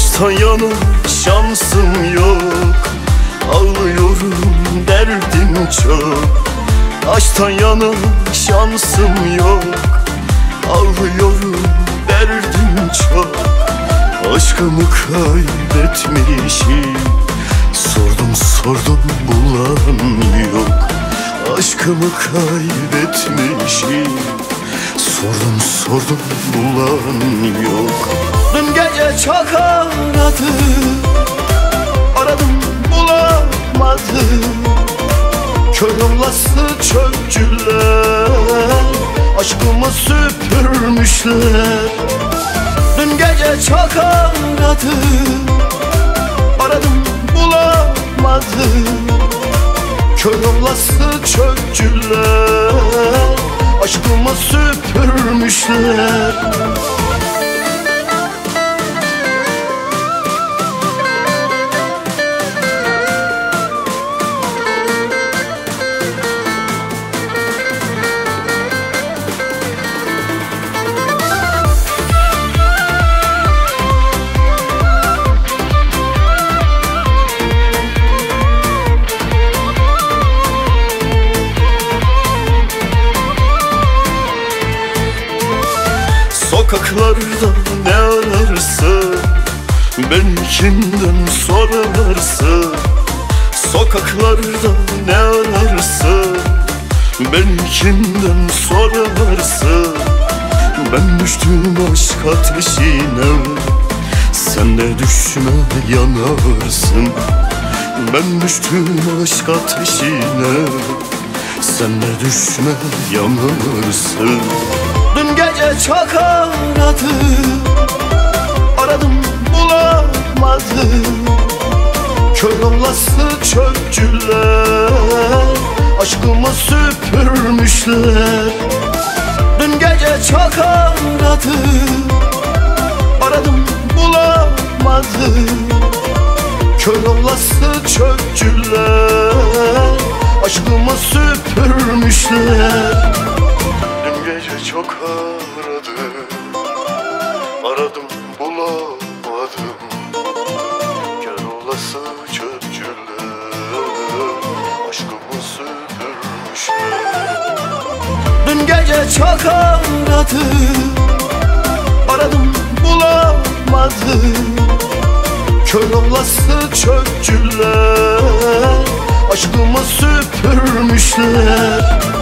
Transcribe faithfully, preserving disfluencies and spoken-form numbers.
Aşktan yana şansım yok, ağlıyorum derdim çok. Aşktan yana şansım yok, ağlıyorum derdim çok. Aşkımı kaybetmişim, sordum sordum bulan yok. Aşkımı kaybetmişim, sordum sordum bulan yok. Dün gece çok aradım, aradım bulamadım. Kör olası çöpçüler aşkımı süpürmüşler. Dün gece çok aradım, aradım bulamadım. Kör olası çöpçüler aşkımı süpürmüşler. Sokaklarda ne ararsın, benimkinden sorarsın. Sokaklarda ne ararsın, benimkinden sorarsın. Ben düştüm aşk ateşine, sen de düşme yanarsın. Ben düştüm aşk ateşine, sen de düşme yanarsın. Dün gece çok aradım, aradım bulamadım. Kör olası çöpçüler aşkımı süpürmüşler. Dün gece çok aradım, aradım bulamadım. Kör olası çöpçüler aşkımı süpürmüşler. Dün gece çok aradım, aradım bulamadım. Kör olası çöpçüler aşkımı süpürmüşler. Dün gece çok aradım, aradım bulamadım. Kör olası çöpçüler aşkımı süpürmüşler.